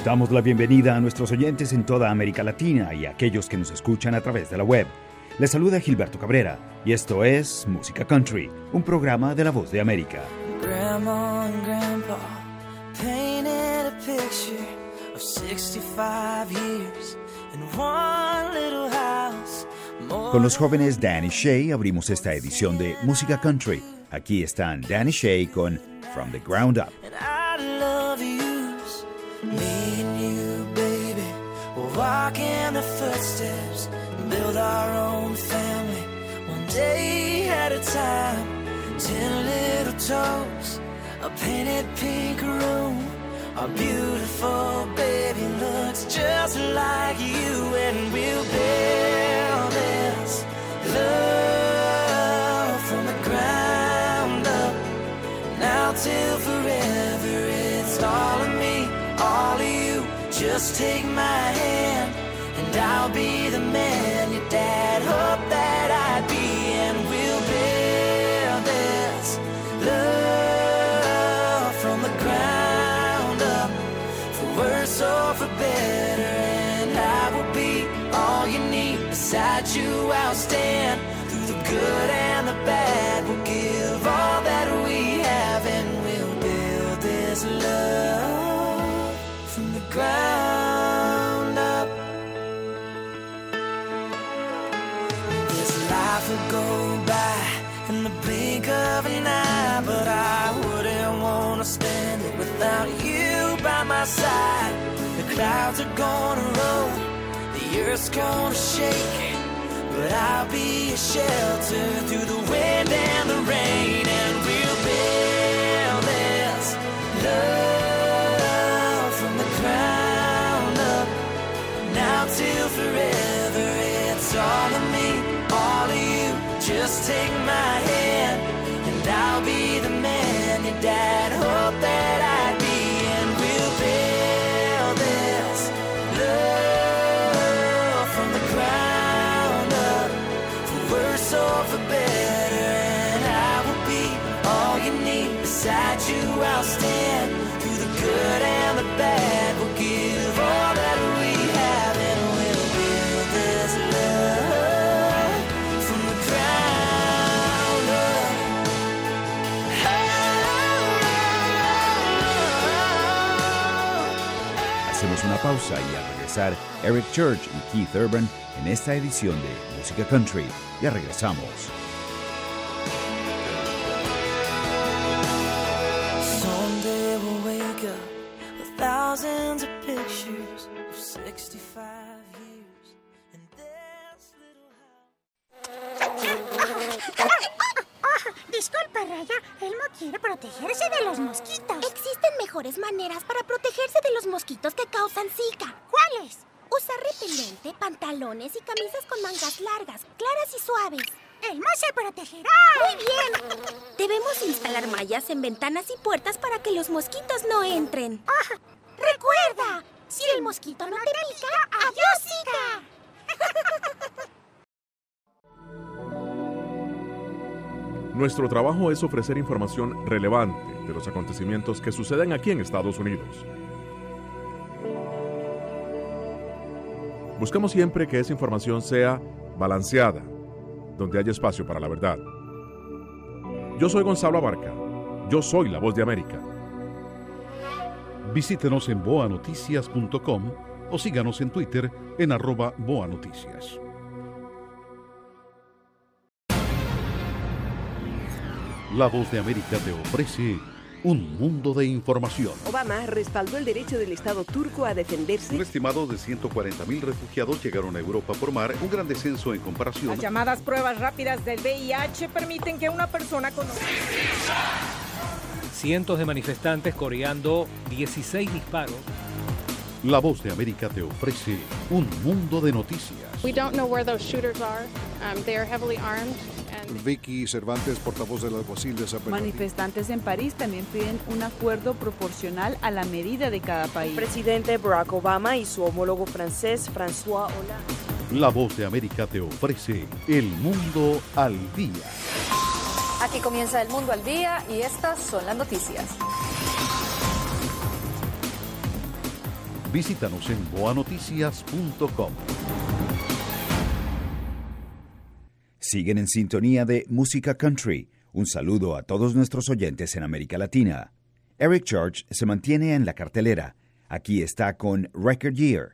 Damos la bienvenida a nuestros oyentes en toda América Latina y a aquellos que nos escuchan a través de la web. Les saluda Gilberto Cabrera y esto es Música Country, un programa de La Voz de América. Grandma and Grandpa painted a picture of 65 years in one little house. Con los jóvenes Dan y Shay abrimos esta edición de Música Country. Aquí están Dan y Shay con From the Ground Up. And I love yous, me and you, baby. We'll walk in the footsteps, build our own family, one day at a time. 10 little toes, a painted pink room. Our beautiful baby looks just like you, and we'll build this love from the ground up. Now till forever, it's all of me, all of you. Just take my hand, and I'll be the man your dad hoped that I'd be, and we'll build this love from the ground up, for worse or for better, and I will be all you need. Beside you I'll stand, through the good and the bad. We'll give all that we have, and we'll build this love from the ground up. This life will go by in the blink of an eye, but I wouldn't want to spend it without you by my side. The clouds are gonna roll, the earth's gonna shake, but I'll be a shelter through the wind and the rain, and we'll build this love from the ground up. Now till forever, it's all of me, all of you. Just take my hand, and I'll be the man your dad hoped that I'd be, and we'll build this love from the ground up, for worse or for better, and I will be all you need. Beside you I'll stand, through the good and the bad. We'll give all that we have, and we'll build this love from the ground up. Hacemos una pausa y al regresar, Eric Church y Keith Urban en esta edición de Música Country. Ya regresamos. Someday we'll wake up with thousands of pictures of 65 years in this little house. Disculpa, Raya. Elmo quiere protegerse de los mosquitos. Existen mejores maneras para protegerse de los mosquitos que causan Zika. ¿Cuáles? Usar repelente, pantalones y camisas con mangas largas, claras y suaves. Elmo se protegerá. Muy bien. Debemos instalar mallas en ventanas y puertas para que los mosquitos no entren. Recuerda, si el mosquito no te pica, ¡adiós, Zika! Nuestro trabajo es ofrecer información relevante de los acontecimientos que suceden aquí en Estados Unidos. Buscamos siempre que esa información sea balanceada, donde haya espacio para la verdad. Yo soy Gonzalo Abarca. Yo soy La Voz de América. Visítenos en boanoticias.com o síganos en Twitter en @boanoticias. La Voz de América te ofrece un mundo de información. Obama respaldó el derecho del Estado turco a defenderse. Un estimado de 140.000 refugiados llegaron a Europa por mar, un gran descenso en comparación. Las llamadas pruebas rápidas del VIH permiten que una persona conozca. Cientos de manifestantes coreando 16 disparos. La Voz de América te ofrece un mundo de noticias. We don't know where those shooters are. They are heavily armed. Vicky Cervantes, portavoz del alguacil de Zapatería. Manifestantes en París también piden un acuerdo proporcional a la medida de cada país. El presidente Barack Obama y su homólogo francés François Hollande. La Voz de América te ofrece El Mundo al Día. Aquí comienza El Mundo al Día y estas son las noticias. Visítanos en boanoticias.com. Siguen en sintonía de Música Country. Un saludo a todos nuestros oyentes en América Latina. Eric Church se mantiene en la cartelera. Aquí está con Record Year.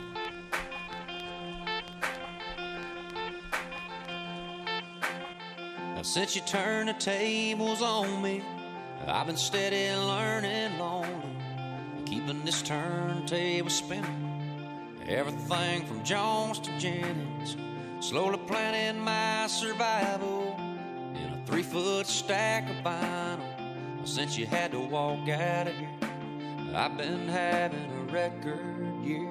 Since you turned the tables on me, I've been steady learning lonely, keeping this turntable spinning. Everything from Jones to Jennings, slowly planning my survival in a 3-foot stack of vinyl. Since you had to walk out of here, I've been having a record year.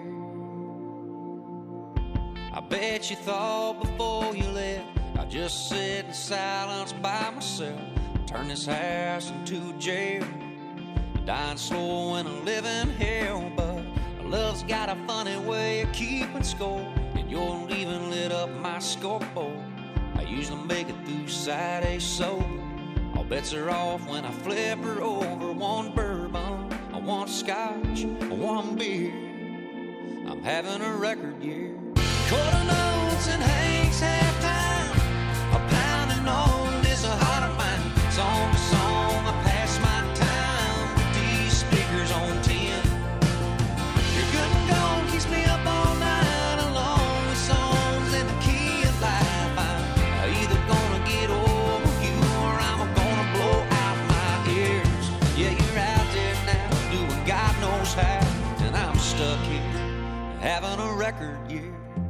I bet you thought before you left I'd just sit in silence by myself, turn this house into a jail, dying slow in a living hell. But love's got a funny way of keeping score, and your leaving lit up my scoreboard. I usually make it through Saturday sober. All bets are off when I flip her over. One bourbon, one scotch, one beer. I'm having a record year. Quarter notes and Hank's halftime, a pounding on this heart of mine. Song to song, I pass my time with these speakers on 10. You're good and gone, keeps me up all night along with songs in the key of life. I'm either gonna get over you or I'm gonna blow out my ears. Yeah, you're out there now doing God knows how, and I'm stuck here having a record year.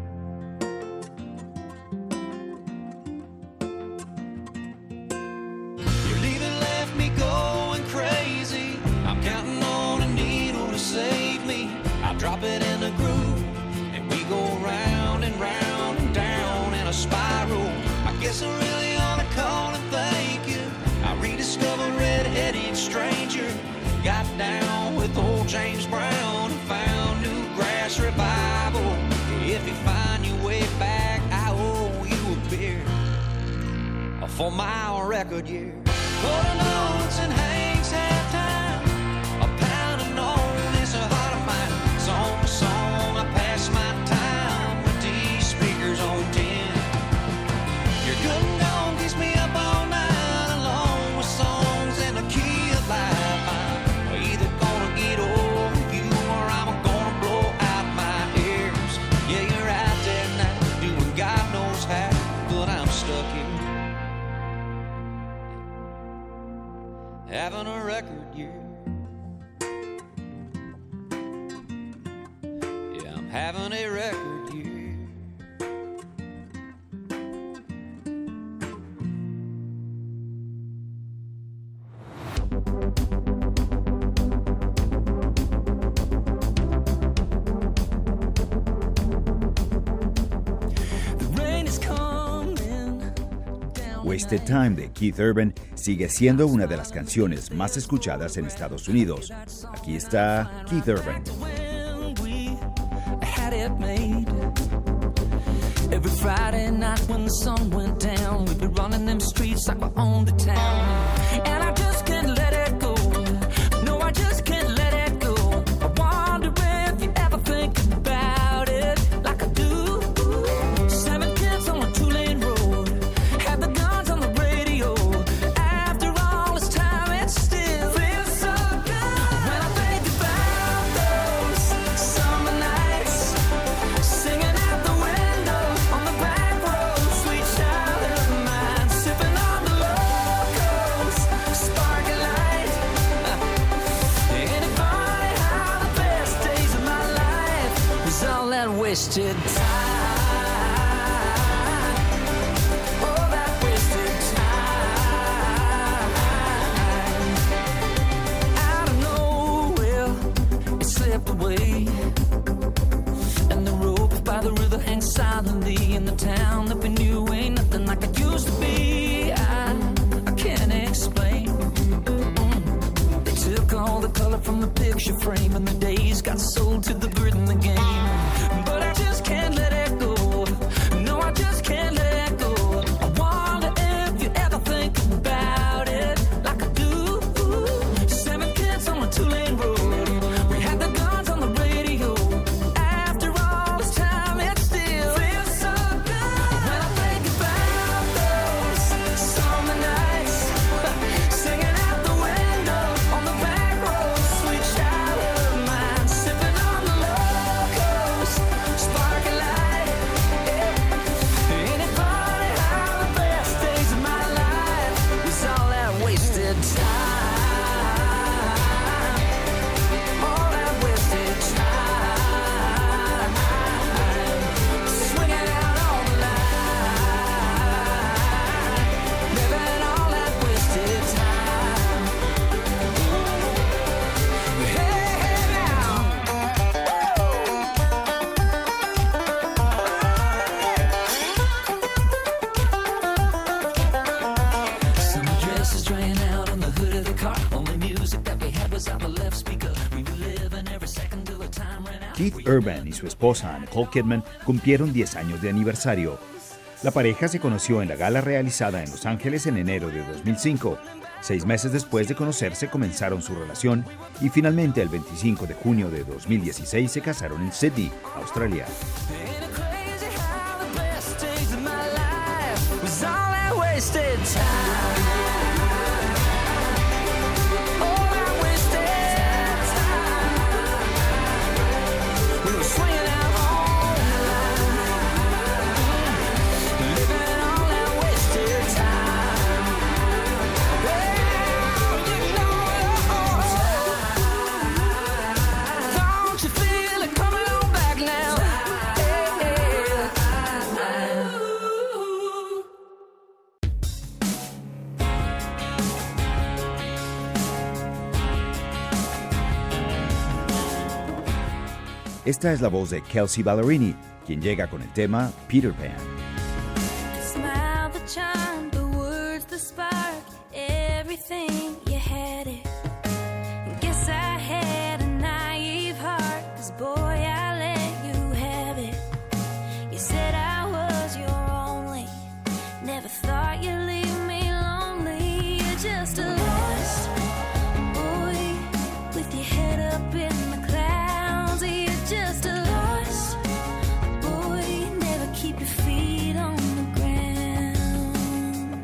Drop it in the groove, and we go round and round and down in a spiral. I guess I really ought to call and thank you. I rediscovered Red-Headed Stranger, got down with old James Brown, and found new grass revival. If you find your way back, I owe you a beer for my record year. Quarter notes and Hank's halftime, a pound of known is a heart of mine. Song to song, I pass my time with these speakers on 10. You're good and gone, keeps me up all night along with songs in the key of life. I'm either gonna get over you or I'm gonna blow out my ears. Yeah, you're out there now doing God knows how, but I'm stuck here having a record year. Having a record year. Wasted Time de Keith Urban sigue siendo una de las canciones más escuchadas en Estados Unidos. Aquí está Keith Urban. It made. Every Friday night when the sun went down, we'd be running them streets like we owned the town. And I just can't let it go. No, I just can't let it go. I wonder if you ever think about it like I do. 7 kids on a 2-lane road, had the guns on the radio. After all this time, it still feels so good. When I think about those summer nights, singing out the window on the back road, sweet childhood of mine, sipping on the locals, sparking light. Ain't it funny how the best days of my life was all that wasted time? Oh, that wasted time. Out of nowhere, it slipped away, and the rope by the river hangs silently in the town that we knew ain't nothing like it used to be. I can't explain. They took all the color from the picture frame, and the days got sold to the bird in the game. But I just can't let it go. No, I just can't let it go. I wonder if you ever think about it like I do. 7 kids on a 2-lane road, we had the guns on the radio. Keith Urban y su esposa Nicole Kidman cumplieron 10 años de aniversario. La pareja se conoció en la gala realizada en Los Ángeles en enero de 2005. 6 meses después de conocerse comenzaron su relación y finalmente el 25 de junio de 2016 se casaron en Sydney, Australia. Esta es la voz de Kelsea Ballerini, quien llega con el tema Peter Pan. Smile, the charm, the words, the spark, everything, you had it. Guess I had a naive heart, 'cause boy, I let you have it. You said I was your only, never thought you'd leave me lonely. You're just a lost boy, with your head up in the clouds. You're just a lost boy, never keep your feet on the ground.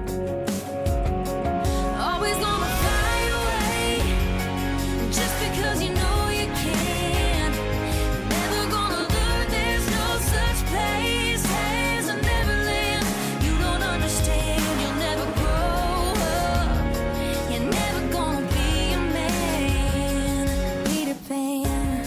Always gonna fly away, just because you know you can. Never gonna learn there's no such place as a Neverland. You don't understand, you'll never grow up. You're never gonna be a man, Peter Pan.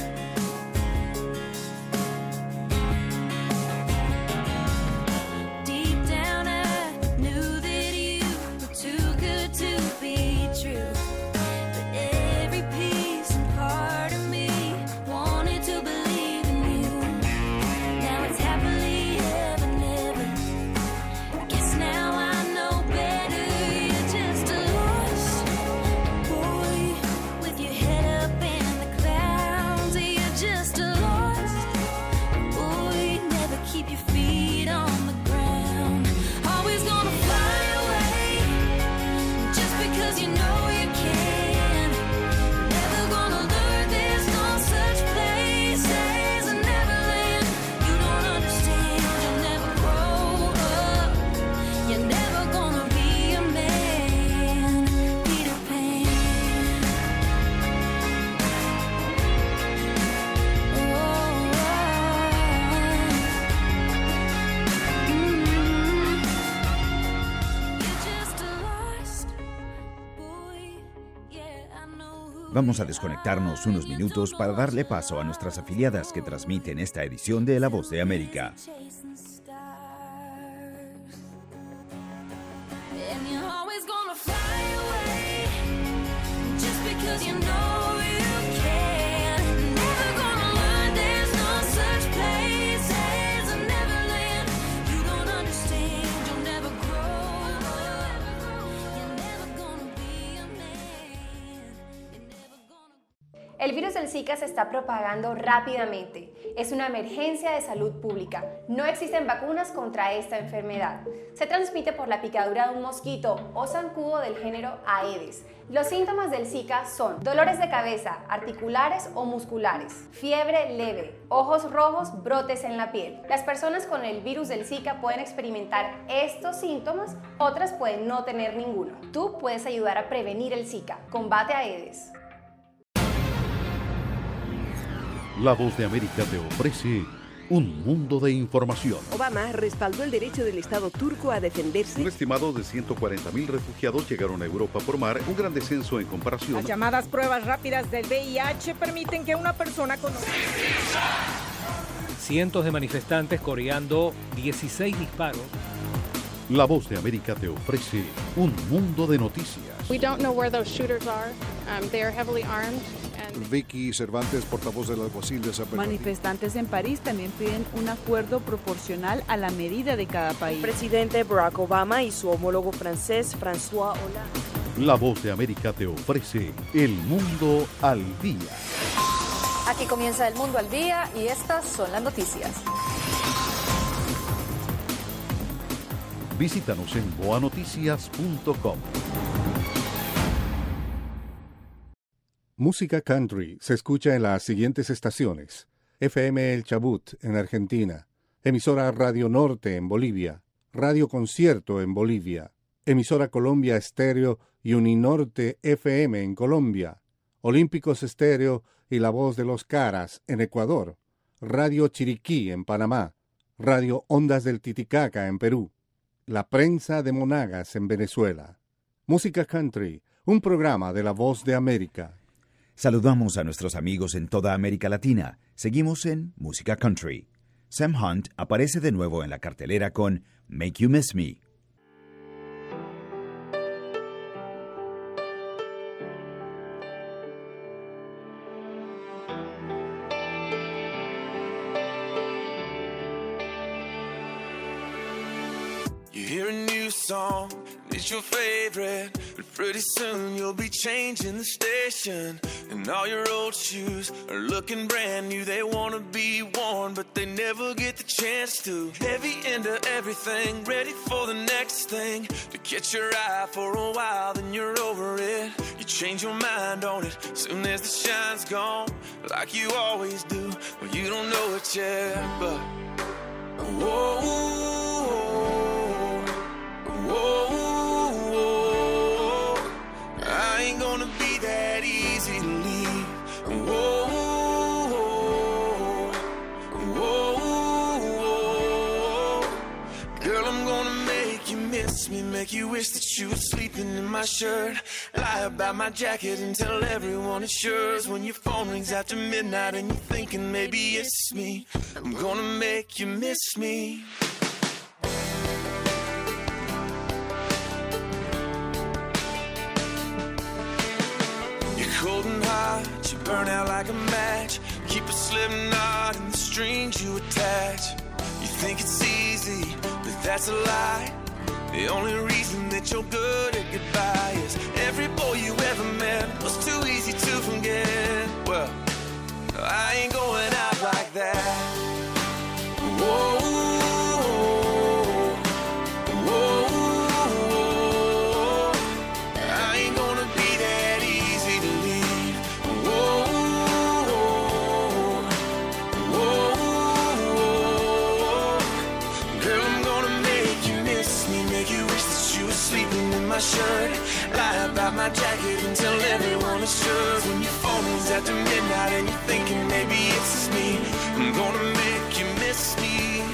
Deep down I knew that you were too good to be true, but every piece and part of me wanted to believe in you. Now it's happily ever, never. Guess now I know better. You're just a lost boy, with your head up in the clouds. You're just a lost boy, never keep your feet on the ground. Always gonna fly away, just because you know you can. Never gonna learn there's no such place as a Neverland. You don't understand, you'll never grow up. You're never gonna be a man, Peter Pan. Vamos a desconectarnos unos minutos para darle paso a nuestras afiliadas que transmiten esta edición de La Voz de América. And you're always gonna fly away, just because you know you can. Never gonna learn there's no such place as a Neverland. You don't understand, you'll never grow up. You're never gonna be a man. El virus del Zika se está propagando rápidamente. Es una emergencia de salud pública. No existen vacunas contra esta enfermedad. Se transmite por la picadura de un mosquito o zancudo del género Aedes. Los síntomas del Zika son dolores de cabeza, articulares o musculares, fiebre leve, ojos rojos, brotes en la piel. Las personas con el virus del Zika pueden experimentar estos síntomas, otras pueden no tener ninguno. Tú puedes ayudar a prevenir el Zika. Combate Aedes. La Voz de América te ofrece un mundo de información. Obama respaldó el derecho del Estado turco a defenderse. Un estimado de 140.000 refugiados llegaron a Europa por mar, un gran descenso en comparación. Las llamadas pruebas rápidas del VIH permiten que una persona conozca. Cientos de manifestantes coreando 16 disparos. La Voz de América te ofrece un mundo de noticias. We don't know where those shooters are. They are heavily armed. Vicky Cervantes, portavoz del alguacil de San Bernardino. Manifestantes en París también piden un acuerdo proporcional a la medida de cada país. El presidente Barack Obama y su homólogo francés François Hollande. La Voz de América te ofrece El Mundo al Día. Aquí Aquí comienza El Mundo al Día y estas son las noticias. Visítanos en boanoticias.com. Música country se escucha en las siguientes estaciones: FM El Chubut en Argentina, emisora Radio Norte en Bolivia, Radio Concierto en Bolivia, emisora Colombia Estéreo y Uninorte FM en Colombia, Olímpicos Estéreo y La Voz de los Caras en Ecuador, Radio Chiriquí en Panamá, Radio Ondas del Titicaca en Perú, La Prensa de Monagas en Venezuela. Música country, un programa de La Voz de América. Saludamos a nuestros amigos en toda América Latina. Seguimos en Música Country. Sam Hunt aparece de nuevo en la cartelera con Make You Miss Me. You hear a new song, it's your favorite, but pretty soon you'll be changing the station. And all your old shoes are looking brand new. They wanna be worn, but they never get the chance to. Heavy into everything, ready for the next thing. To catch your eye for a while, then you're over it. You change your mind on it, soon as the shine's gone, like you always do. Well, you don't know it yet, but whoa. Whoa, I ain't gonna be that easy to leave. Whoa, whoa, girl, I'm gonna make you miss me, make you wish that you were sleeping in my shirt. Lie about my jacket and tell everyone it's yours. When your phone rings after midnight and you're thinking maybe it's me, I'm gonna make you miss me. Cold and hot, you burn out like a match. Keep a slip knot in the strings you attach. You think it's easy, but that's a lie. The only reason that you're good at goodbye is every boy you ever met was too easy to forget. Well, I ain't going out like that. Whoa. My shirt, lie about my jacket and tell everyone it's yours. When your phone rings after midnight and you're thinking maybe it's just me, I'm gonna make you miss me.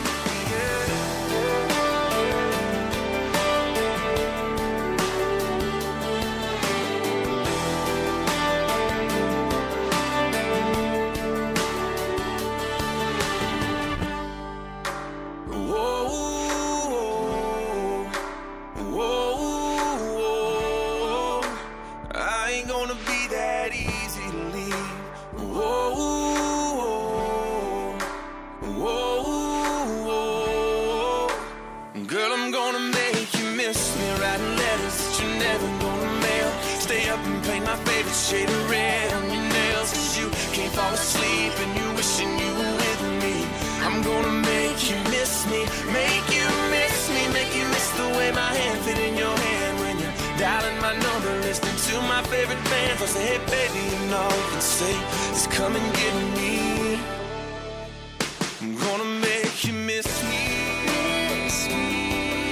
Shade of red on your nails, 'cause you can't fall asleep and you wishing you were with me. I'm gonna make you miss me, make you miss me, make you miss the way my hand fit in your hand when you're dialing my number, listening to my favorite bands. I'll say, hey baby, you know you can say, just come and get me. I'm gonna make you miss me, miss me.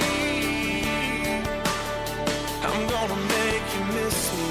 I'm gonna make you miss me.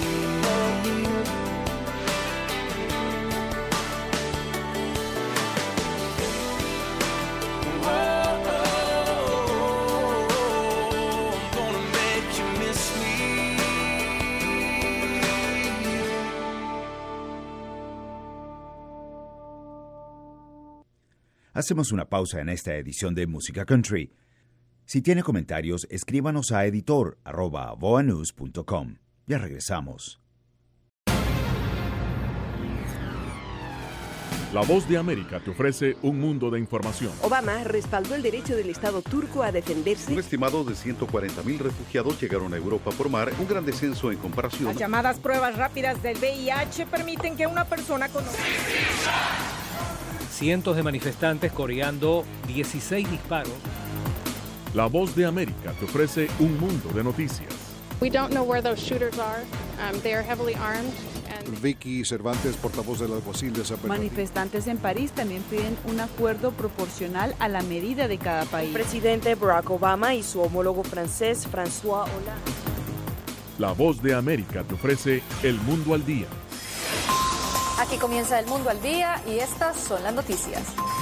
Hacemos una pausa en esta edición de Música Country. Si tiene comentarios, escríbanos a editor@voanews.com. Ya regresamos. La Voz de América te ofrece un mundo de información. Obama respaldó el derecho del Estado turco a defenderse. Un estimado de 140.000 refugiados llegaron a Europa por mar, un gran descenso en comparación. Las llamadas pruebas rápidas del VIH permiten que una persona con... Cientos de manifestantes coreando 16 disparos. La Voz de América te ofrece un mundo de noticias. We don't know where those shooters are. They are heavily armed. Vicky Cervantes, portavoz del alguacil de San Bernardino. Manifestantes en París también piden un acuerdo proporcional a la medida de cada país. El presidente Barack Obama y su homólogo francés François Hollande. La Voz de América te ofrece El Mundo al Día. Aquí comienza El Mundo al Día y estas son las noticias.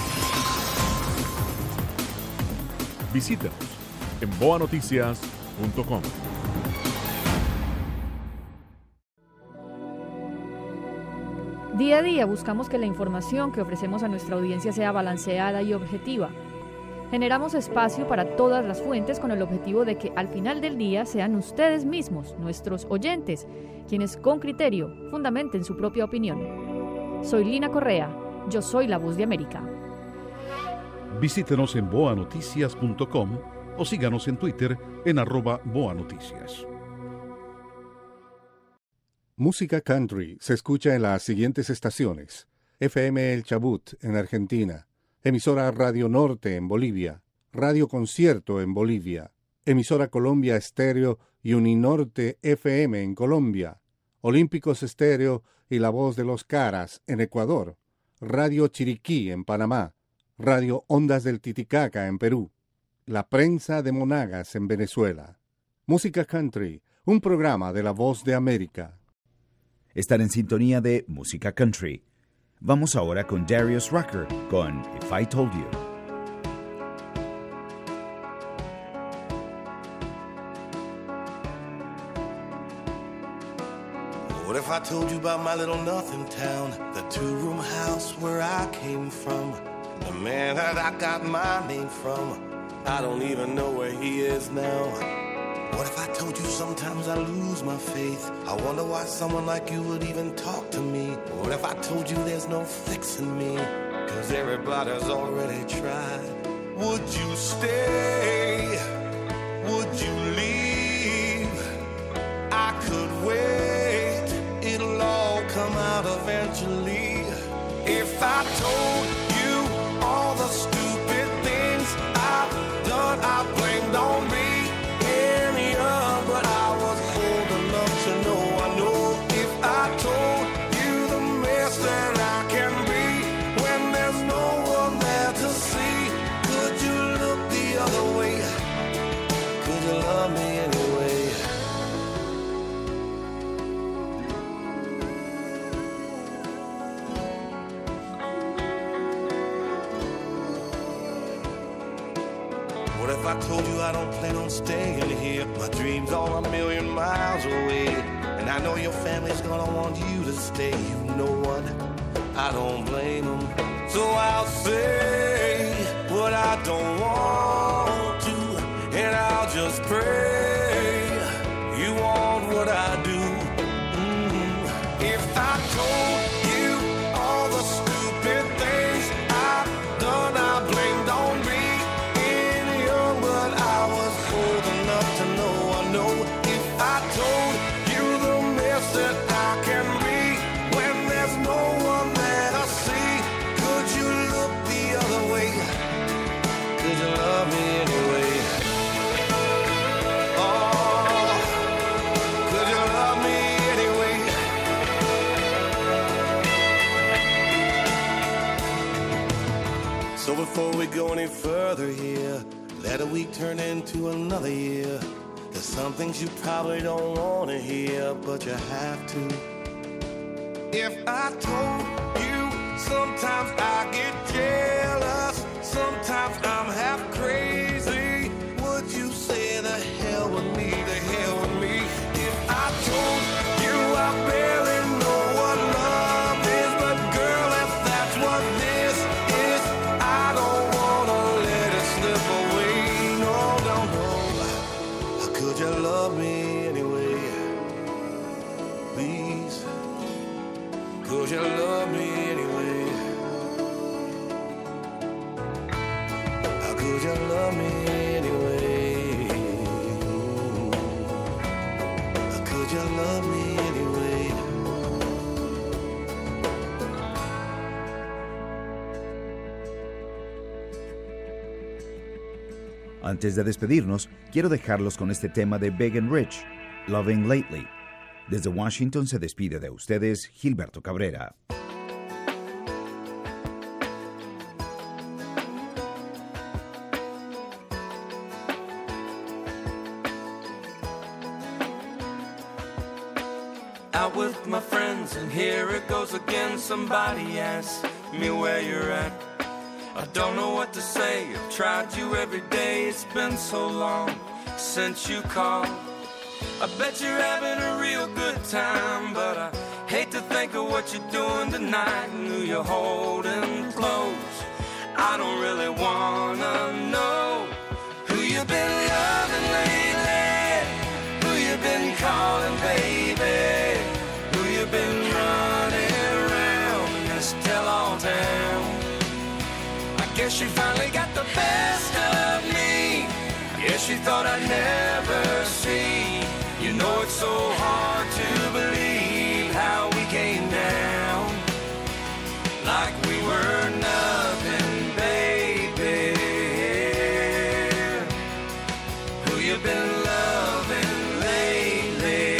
Visítanos en boanoticias.com. Día a día buscamos que la información que ofrecemos a nuestra audiencia sea balanceada y objetiva. Generamos espacio para todas las fuentes con el objetivo de que al final del día sean ustedes mismos, nuestros oyentes, quienes con criterio fundamenten su propia opinión. Soy Lina Correa, yo soy la Voz de América. Visítenos en boanoticias.com o síganos en Twitter en @boanoticias. Música country se escucha en las siguientes estaciones: FM El Chubut en Argentina, emisora Radio Norte en Bolivia, Radio Concierto en Bolivia, emisora Colombia Estéreo y Uninorte FM en Colombia, Olímpicos Estéreo y La Voz de los Caras en Ecuador, Radio Chiriquí en Panamá, Radio Ondas del Titicaca en Perú, La Prensa de Monagas en Venezuela. Música country, un programa de La Voz de América. Están en sintonía de Música Country. Vamos ahora con Darius Rucker con If I Told You. What if I told you about my little nothing town, the two-room house where I came from, the man that I got my name from? I don't even know where he is now. What if I told you sometimes I lose my faith? I wonder why someone like you would even talk to me. What if I told you there's no fixing me, 'cause everybody's already tried? Would you stay? Would you leave? I could wait, it'll all come out eventually. If I told you all the stupid things I've done, I blamed on me. But I was old enough to know, I know. If I told you the mess that I can be when there's no one there to see, could you look the other way? Could you love me anyway? What if I told you I don't plan on staying here? My dreams are a million miles away, and I know your family's gonna want you to stay. You know what? I don't blame them. So I'll say what I don't want to, and I'll just pray you want what I do. If I told you all the stupid things I've done, I blamed on me. But I was old enough to know, I know. If I told you the mess that I can be when there's no one there to see, could you look the other way? Could you love me anyway? Oh, could you love me anyway? So before we go any further here, let a week turn into another year. There's some things you probably don't want to hear, but you have to. If I told you, sometimes I get jealous, sometimes I'm half crazy, would you say the hell with me, the hell with me? If I told you I barely know what love is, but girl, if that's what this is, I don't want to let it slip away. Could you love me anyway? Please, could you love me anyway? would you love me anyway? Antes de despedirnos, quiero dejarlos con este tema de Big and Rich, Loving Lately. Desde Washington se despide de ustedes Gilberto Cabrera. Out with my friends and here it goes again. Somebody asks me where you're at. I don't know what to say, I've tried you every day. It's been so long since you called. I bet you're having a real good time, but I hate to think of what you're doing tonight and who you're holding close. I don't really wanna know who you've been loving lately, who you've been calling baby, who you've been running around this tell-all town. Guess you finally got the best of me. Guess you thought I'd never see. You know it's so hard to believe how we came down, like we were nothing, baby. Who you been loving lately?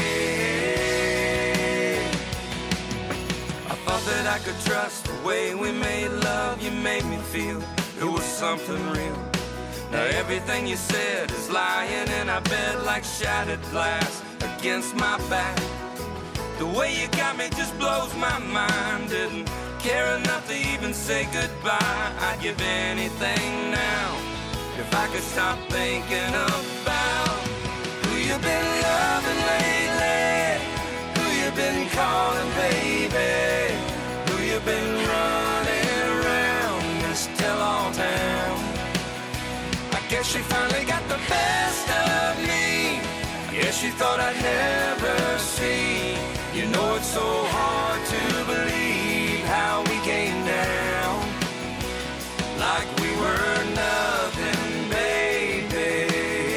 I thought that I could trust the way we made love. You made me feel it was something real. Now everything you said is lying in our bed like shattered glass against my back. The way you got me just blows my mind. Didn't care enough to even say goodbye. I'd give anything now if I could stop thinking about who you've been loving lately, who you've been calling baby, who you've been running around this tell-all town. I guess you finally got the best of me. Guess you thought I'd never see. You know it's so hard to believe how we came down, like we were nothing, baby.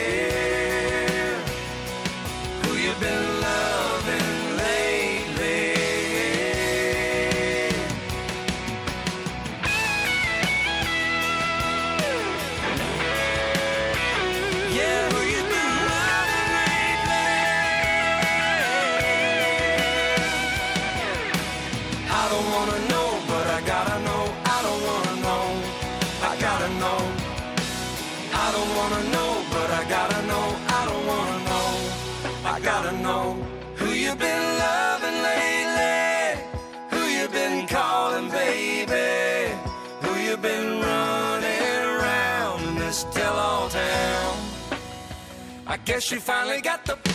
Who you been loving lately? Yeah, who you been loving lately? I don't wanna know, but I gotta know. I don't wanna know, I gotta know. I don't wanna know, but I gotta know. I don't wanna know, I gotta know. Who you been loving lately? Who you been calling baby? Who you been running around in this tell-all town? I guess you finally got the